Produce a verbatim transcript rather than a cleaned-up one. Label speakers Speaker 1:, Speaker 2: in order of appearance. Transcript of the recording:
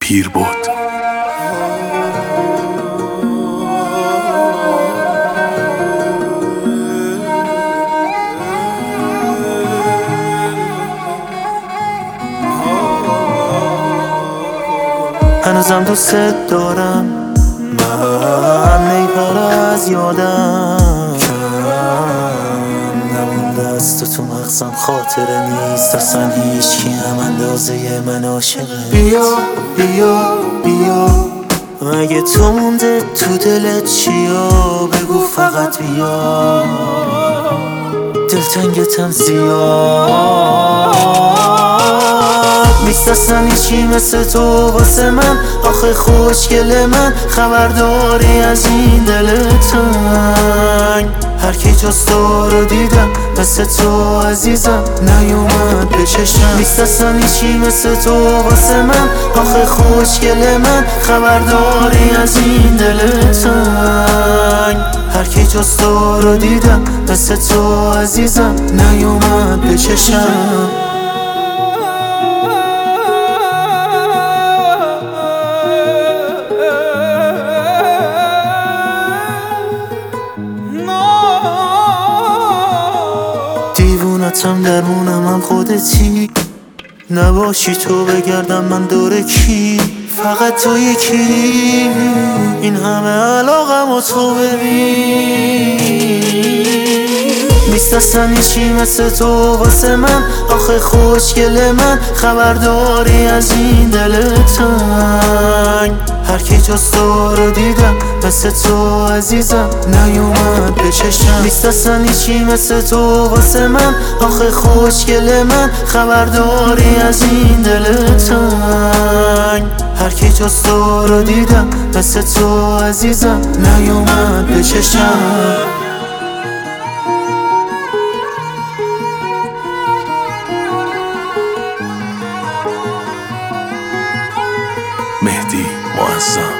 Speaker 1: پیر بود.
Speaker 2: هنوزم دوست دارم، من نیپر از یادم کم نمونده از تو تو مغزم، خاطره نیست اصلا هیچ کی هم اندازه من عاشقه. بیا بیا بیا، مگه تو مونده تو دلت چیا؟ بگو فقط بیا، دلتنگتم زیاد نیست اصلا هیچی مثل تو واسه من. آخه خوشگل من، خبرداری از این دل تنگ؟ هر کی جز تو رو دیدم مثل تو عزیزم نیومد به چشمم. نیست اصلا هیچی مثل تو واسه من. آخه خوشگل من، خبرداری از این دل تنگ؟ هر کی جز تو رو دیدم مثل تو عزیزم نیومد به چشمم. دیوونتم درمونم هم خودتی، نباشی تو بگردم من دور کی؟ فقط تو یکی، این همه علاقم و تو ببین. نیست اصلا هیچی مثل تو واسه من. آخه خوشگل من، خبرداری از این دل تنگ؟ هر کی جز تو رو دیدم مثل تو عزیزم نیومد به چشمم. نیست اصلا هیچی مثل تو واسه من. آخه خوشگل من، خبرداری از این دل تنگ؟ هر کی جز تو رو دیدم مثل تو عزیزم نیومد به چشمم.
Speaker 1: مهدی معظم.